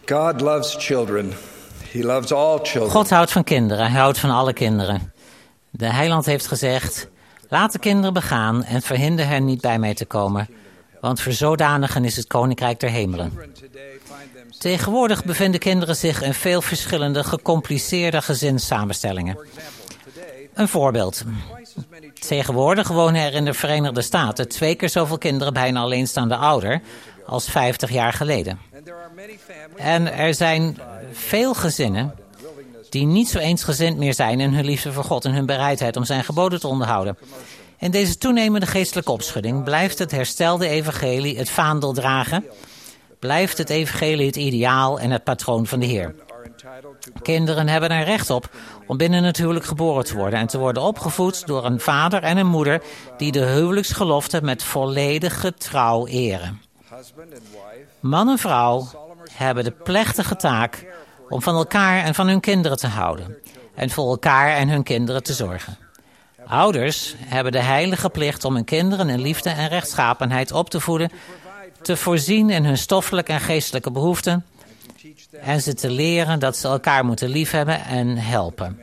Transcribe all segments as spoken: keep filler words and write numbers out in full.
God loves children. He loves all children. God houdt van kinderen. Hij houdt van alle kinderen. De heiland heeft gezegd: laat de kinderen begaan en verhinder hen niet bij mij te komen, want voor zodanigen is het koninkrijk der hemelen. Tegenwoordig bevinden kinderen zich in veel verschillende, gecompliceerde gezinssamenstellingen. Een voorbeeld. Tegenwoordig wonen er in de Verenigde Staten twee keer zoveel kinderen bij een alleenstaande ouder als vijftig jaar geleden. En er zijn veel gezinnen die niet zo eensgezind meer zijn in hun liefde voor God en hun bereidheid om zijn geboden te onderhouden. In deze toenemende geestelijke opschudding blijft het herstelde evangelie het vaandel dragen, blijft het evangelie het ideaal en het patroon van de Heer. Kinderen hebben er recht op om binnen het huwelijk geboren te worden en te worden opgevoed door een vader en een moeder die de huwelijksgelofte met volledige trouw eren. Man en vrouw hebben de plechtige taak om van elkaar en van hun kinderen te houden en voor elkaar en hun kinderen te zorgen. Ouders hebben de heilige plicht om hun kinderen in liefde en rechtschapenheid op te voeden, te voorzien in hun stoffelijke en geestelijke behoeften en ze te leren dat ze elkaar moeten liefhebben en helpen.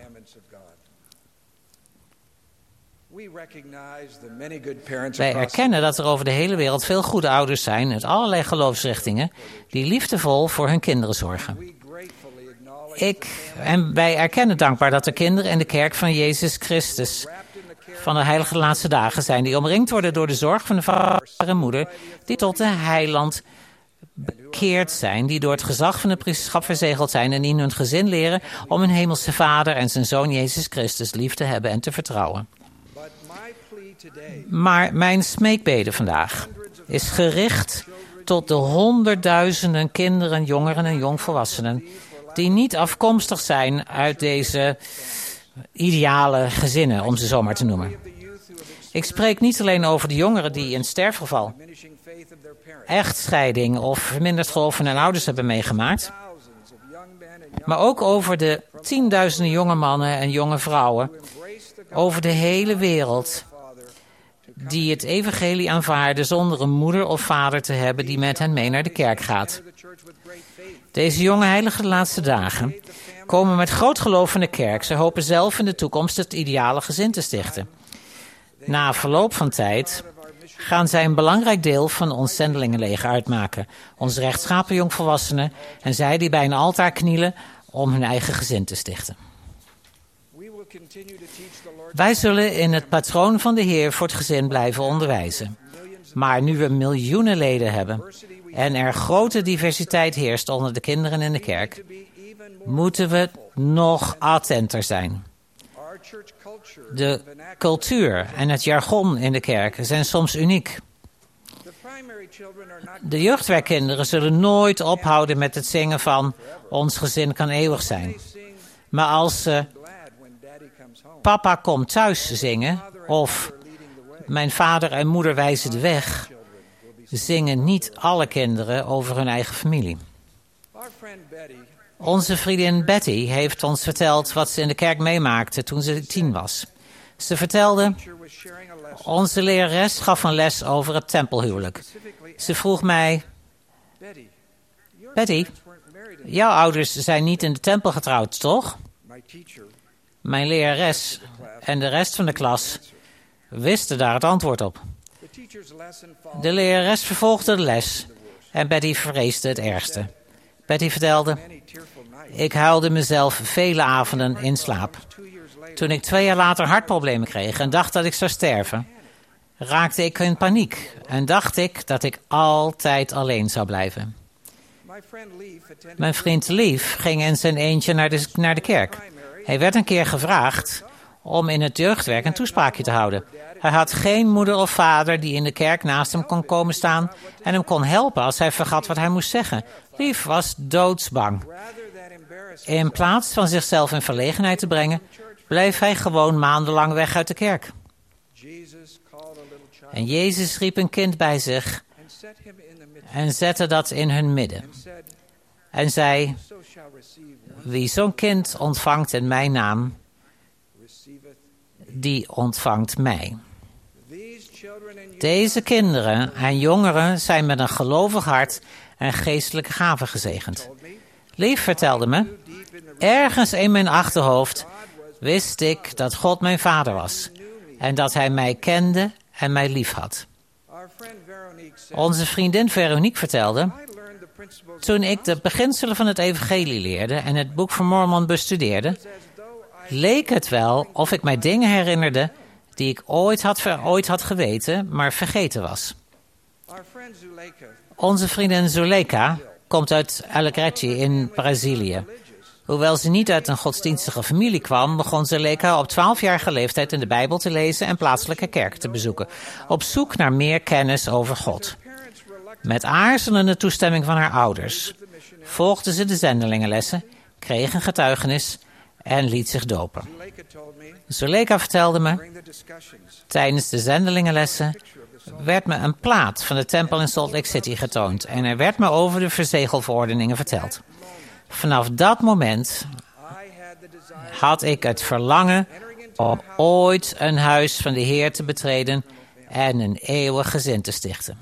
Wij erkennen dat er over de hele wereld veel goede ouders zijn uit allerlei geloofsrichtingen die liefdevol voor hun kinderen zorgen. Ik en wij erkennen dankbaar dat er kinderen in de kerk van Jezus Christus van de heilige laatste dagen zijn die omringd worden door de zorg van de vader en moeder die tot de heiland bekeerd zijn, die door het gezag van de priesterschap verzegeld zijn en in hun gezin leren om hun hemelse vader en zijn zoon Jezus Christus lief te hebben en te vertrouwen. Maar mijn smeekbede vandaag is gericht tot de honderdduizenden kinderen, jongeren en jongvolwassenen die niet afkomstig zijn uit deze ideale gezinnen, om ze zo maar te noemen. Ik spreek niet alleen over de jongeren die een sterfgeval, echtscheiding of verminderd geloof van hun ouders hebben meegemaakt, maar ook over de tienduizenden jonge mannen en jonge vrouwen over de hele wereld die het evangelie aanvaarden zonder een moeder of vader te hebben die met hen mee naar de kerk gaat. Deze jonge heiligen de laatste dagen komen met groot geloof in de kerk. Ze hopen zelf in de toekomst het ideale gezin te stichten. Na verloop van tijd gaan zij een belangrijk deel van ons zendelingenleger uitmaken. Onze rechtschapen jongvolwassenen en zij die bij een altaar knielen om hun eigen gezin te stichten. Wij zullen in het patroon van de Heer voor het gezin blijven onderwijzen. Maar nu we miljoenen leden hebben en er grote diversiteit heerst onder de kinderen in de kerk, moeten we nog attenter zijn. De cultuur en het jargon in de kerk zijn soms uniek. De jeugdwerkkinderen zullen nooit ophouden met het zingen van ons gezin kan eeuwig zijn. Maar als ze papa komt thuis zingen of mijn vader en moeder wijzen de weg, zingen niet alle kinderen over hun eigen familie. Onze vriendin Betty heeft ons verteld wat ze in de kerk meemaakte toen ze tien was. Ze vertelde, onze lerares gaf een les over het tempelhuwelijk. Ze vroeg mij, Betty, jouw ouders zijn niet in de tempel getrouwd, toch? Mijn lerares en de rest van de klas wisten daar het antwoord op. De lerares vervolgde de les en Betty vreesde het ergste. Betty vertelde, ik huilde mezelf vele avonden in slaap. Toen ik twee jaar later hartproblemen kreeg en dacht dat ik zou sterven, raakte ik in paniek en dacht ik dat ik altijd alleen zou blijven. Mijn vriend Lief ging in zijn eentje naar de, naar de kerk. Hij werd een keer gevraagd om in het jeugdwerk een toespraakje te houden. Hij had geen moeder of vader die in de kerk naast hem kon komen staan en hem kon helpen als hij vergat wat hij moest zeggen. Lief was doodsbang. In plaats van zichzelf in verlegenheid te brengen, bleef hij gewoon maandenlang weg uit de kerk. En Jezus riep een kind bij zich en zette dat in hun midden. En zei, wie zo'n kind ontvangt in mijn naam, die ontvangt mij. Deze kinderen en jongeren zijn met een gelovig hart en geestelijke gaven gezegend. Lief vertelde me, ergens in mijn achterhoofd wist ik dat God mijn vader was en dat hij mij kende en mij lief had. Onze vriendin Veronique vertelde, toen ik de beginselen van het evangelie leerde en het boek van Mormon bestudeerde, leek het wel of ik mij dingen herinnerde die ik ooit had, ooit had geweten, maar vergeten was. Onze vriendin Zuleika komt uit Alegrete in Brazilië. Hoewel ze niet uit een godsdienstige familie kwam, begon Zuleika op twaalfjarige leeftijd in de Bijbel te lezen en plaatselijke kerken te bezoeken, op zoek naar meer kennis over God. Met aarzelende toestemming van haar ouders volgde ze de zendelingenlessen, kreeg een getuigenis en liet zich dopen. Zuleika vertelde me, tijdens de zendelingenlessen werd me een plaat van de tempel in Salt Lake City getoond en er werd me over de verzegelverordeningen verteld. Vanaf dat moment had ik het verlangen om ooit een huis van de Heer te betreden en een eeuwig gezin te stichten.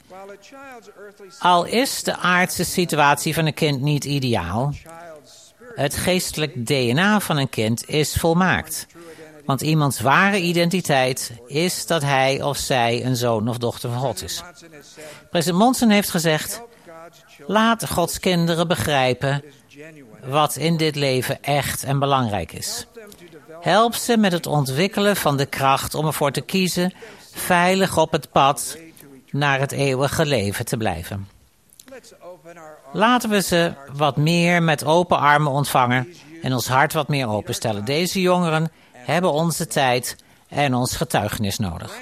Al is de aardse situatie van een kind niet ideaal, het geestelijk D N A van een kind is volmaakt. Want iemands ware identiteit is dat hij of zij een zoon of dochter van God is. President Monson heeft gezegd, laat Gods kinderen begrijpen wat in dit leven echt en belangrijk is. Help ze met het ontwikkelen van de kracht om ervoor te kiezen veilig op het pad naar het eeuwige leven te blijven. Laten we ze wat meer met open armen ontvangen en ons hart wat meer openstellen. Deze jongeren hebben onze tijd en ons getuigenis nodig.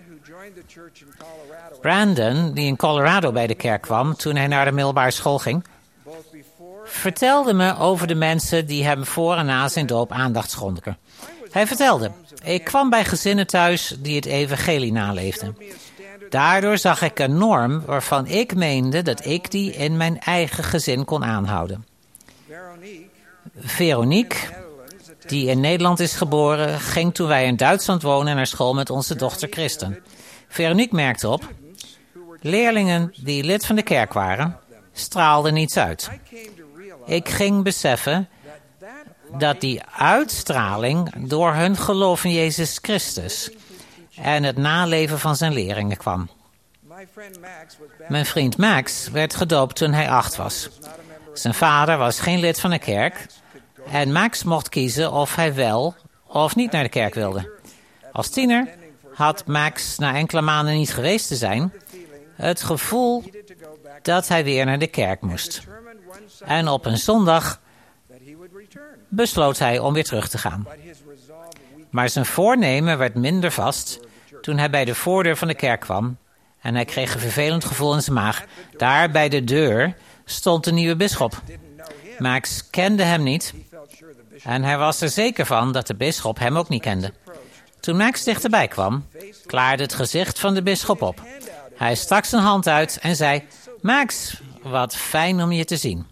Brandon, die in Colorado bij de kerk kwam toen hij naar de middelbare school ging, vertelde me over de mensen die hem voor en na zijn doop aandacht schonken. Hij vertelde, ik kwam bij gezinnen thuis die het evangelie naleefden. Daardoor zag ik een norm waarvan ik meende dat ik die in mijn eigen gezin kon aanhouden. Veronique, die in Nederland is geboren, ging toen wij in Duitsland wonen naar school met onze dochter Kristen. Veronique merkte op, leerlingen die lid van de kerk waren, straalden niets uit. Ik ging beseffen dat die uitstraling door hun geloof in Jezus Christus en het naleven van zijn leringen kwam. Mijn vriend Max werd gedoopt toen hij acht was. Zijn vader was geen lid van de kerk en Max mocht kiezen of hij wel of niet naar de kerk wilde. Als tiener had Max na enkele maanden niet geweest te zijn het gevoel dat hij weer naar de kerk moest. En op een zondag besloot hij om weer terug te gaan. Maar zijn voornemen werd minder vast toen hij bij de voordeur van de kerk kwam en hij kreeg een vervelend gevoel in zijn maag. Daar bij de deur stond de nieuwe bisschop. Max kende hem niet en hij was er zeker van dat de bisschop hem ook niet kende. Toen Max dichterbij kwam, klaarde het gezicht van de bisschop op. Hij stak zijn hand uit en zei, Max, wat fijn om je te zien.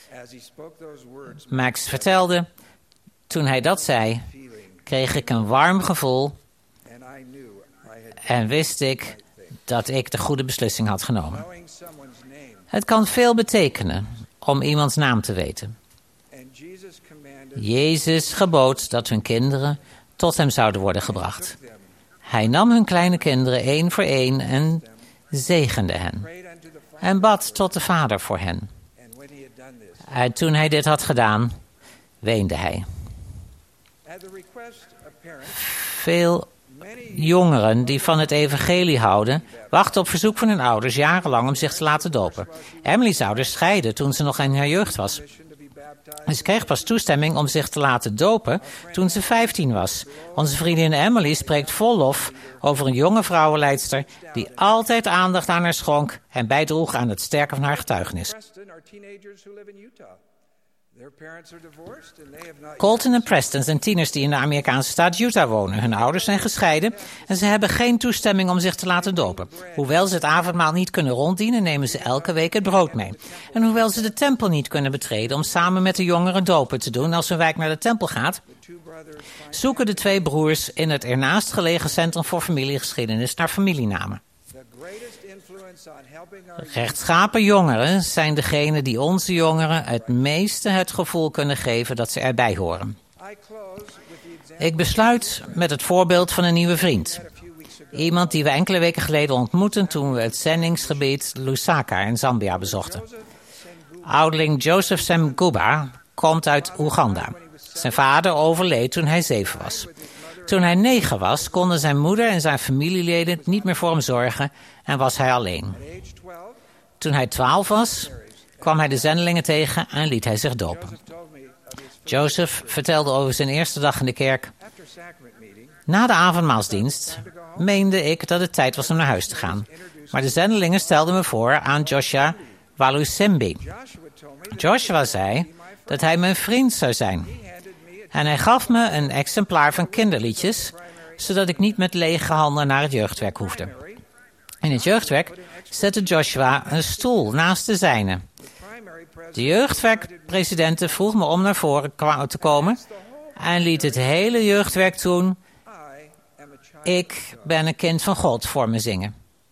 Max vertelde, toen hij dat zei, kreeg ik een warm gevoel en wist ik dat ik de goede beslissing had genomen. Het kan veel betekenen om iemands naam te weten. Jezus gebood dat hun kinderen tot hem zouden worden gebracht. Hij nam hun kleine kinderen één voor één en zegende hen. En bad tot de Vader voor hen. En toen hij dit had gedaan, weende hij. Veel jongeren die van het evangelie houden, wachten op verzoek van hun ouders jarenlang om zich te laten dopen. Emily's ouders scheidden toen ze nog in haar jeugd was. En ze kreeg pas toestemming om zich te laten dopen toen ze vijftien was. Onze vriendin Emily spreekt vol lof over een jonge vrouwenleidster die altijd aandacht aan haar schonk en bijdroeg aan het sterken van haar getuigenis. Colton en Preston zijn tieners die in de Amerikaanse staat Utah wonen. Hun ouders zijn gescheiden en ze hebben geen toestemming om zich te laten dopen. Hoewel ze het avondmaal niet kunnen ronddienen, nemen ze elke week het brood mee. En hoewel ze de tempel niet kunnen betreden om samen met de jongeren dopen te doen als hun wijk naar de tempel gaat, zoeken de twee broers in het ernaast gelegen Centrum voor Familiegeschiedenis naar familienamen. Rechtschapen jongeren zijn degenen die onze jongeren het meeste het gevoel kunnen geven dat ze erbij horen. Ik besluit met het voorbeeld van een nieuwe vriend. Iemand die we enkele weken geleden ontmoetten toen we het zendingsgebied Lusaka in Zambia bezochten. Oudeling Joseph Semguba komt uit Oeganda. Zijn vader overleed toen hij zeven was. Toen hij negen was, konden zijn moeder en zijn familieleden niet meer voor hem zorgen en was hij alleen. Toen hij twaalf was, kwam hij de zendelingen tegen en liet hij zich dopen. Joseph vertelde over zijn eerste dag in de kerk. Na de avondmaalsdienst meende ik dat het tijd was om naar huis te gaan. Maar de zendelingen stelden me voor aan Joshua Walusembi. Joshua zei dat hij mijn vriend zou zijn. En hij gaf me een exemplaar van kinderliedjes, zodat ik niet met lege handen naar het jeugdwerk hoefde. In het jeugdwerk zette Joshua een stoel naast de zijne. De jeugdwerkpresident vroeg me om naar voren te komen en liet het hele jeugdwerk toen "Ik ben een kind van God" voor me zingen.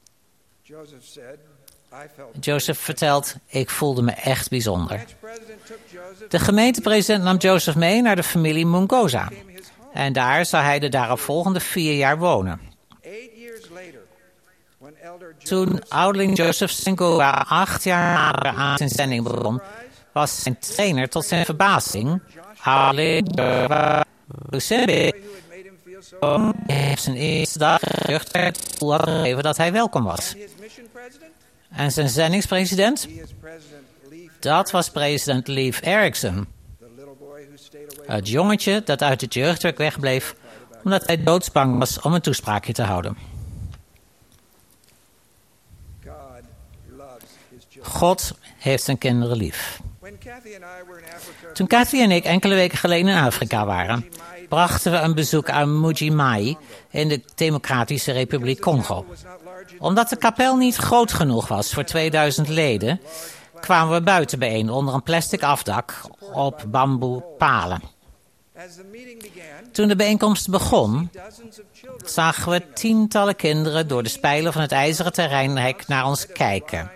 Joseph vertelt, ik voelde me echt bijzonder. De gemeentepresident nam Joseph mee naar de familie Mungoza. En daar zou hij de daaropvolgende vier jaar wonen. Toen oudeling Joseph Semguba acht jaar nader aan zijn zending begon, was zijn trainer tot zijn verbazing oudeling Walusembi. Hij heeft zijn eerste dag jeugdwerk gegeven dat hij welkom was. En zijn zendingspresident? Dat was president Leif Erikson. Het jongetje dat uit het jeugdwerk wegbleef omdat hij doodsbang was om een toespraakje te houden. God heeft zijn kinderen lief. Toen Kathy en ik enkele weken geleden in Afrika waren, brachten we een bezoek aan Mujimai in de Democratische Republiek Congo. Omdat de kapel niet groot genoeg was voor tweeduizend leden, kwamen we buiten bijeen onder een plastic afdak op bamboepalen. Toen de bijeenkomst begon, zagen we tientallen kinderen door de spijlen van het ijzeren terreinhek naar ons kijken.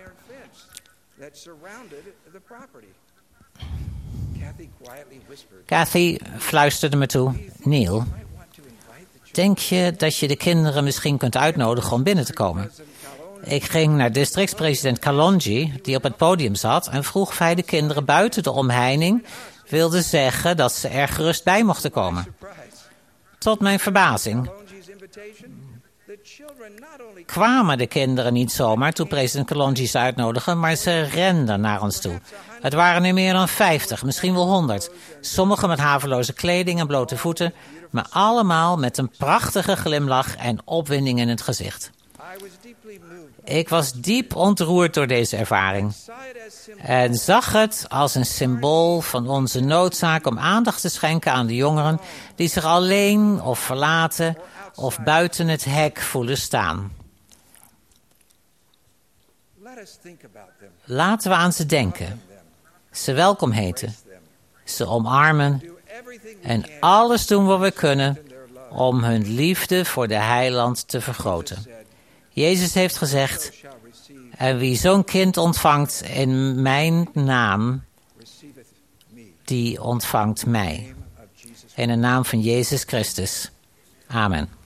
Kathy fluisterde me toe, Neil, denk je dat je de kinderen misschien kunt uitnodigen om binnen te komen? Ik ging naar districtspresident Kalonji, die op het podium zat, en vroeg of hij de kinderen buiten de omheining wilde zeggen dat ze er gerust bij mochten komen. Tot mijn verbazing kwamen de kinderen niet zomaar toen president Kalonji ze uitnodigde, maar ze renden naar ons toe. Het waren er meer dan vijftig, misschien wel honderd. Sommigen met haveloze kleding en blote voeten, maar allemaal met een prachtige glimlach en opwinding in het gezicht. Ik was diep ontroerd door deze ervaring en zag het als een symbool van onze noodzaak om aandacht te schenken aan de jongeren die zich alleen of verlaten of buiten het hek voelen staan. Laten we aan ze denken, ze welkom heten, ze omarmen en alles doen wat we kunnen om hun liefde voor de heiland te vergroten. Jezus heeft gezegd, en wie zo'n kind ontvangt in mijn naam, die ontvangt mij. In de naam van Jezus Christus. Amen.